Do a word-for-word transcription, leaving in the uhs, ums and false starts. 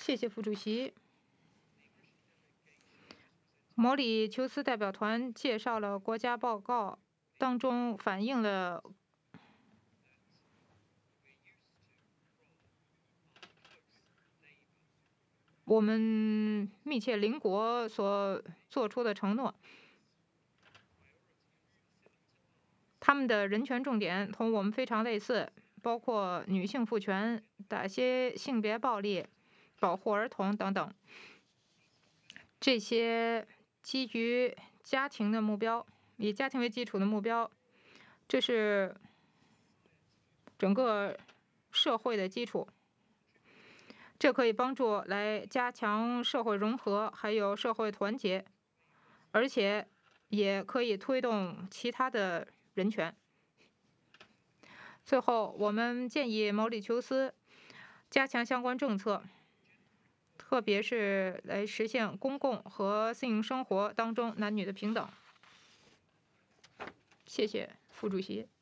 谢谢副主席。毛里求斯代表团介绍了国家报告，当中反映了我们密切邻国所做出的承诺。他们的人权重点同我们非常类似，包括女性赋权、打击性别暴力、保护儿童等等。这些基于家庭的目标，以家庭为基础的目标，这是整个社会的基础。这可以帮助来加强社会融合，还有社会团结，而且也可以推动其他的人权。最后，我们建议毛里求斯加强相关政策，特别是来实现公共和私营生活当中男女的平等。谢谢副主席。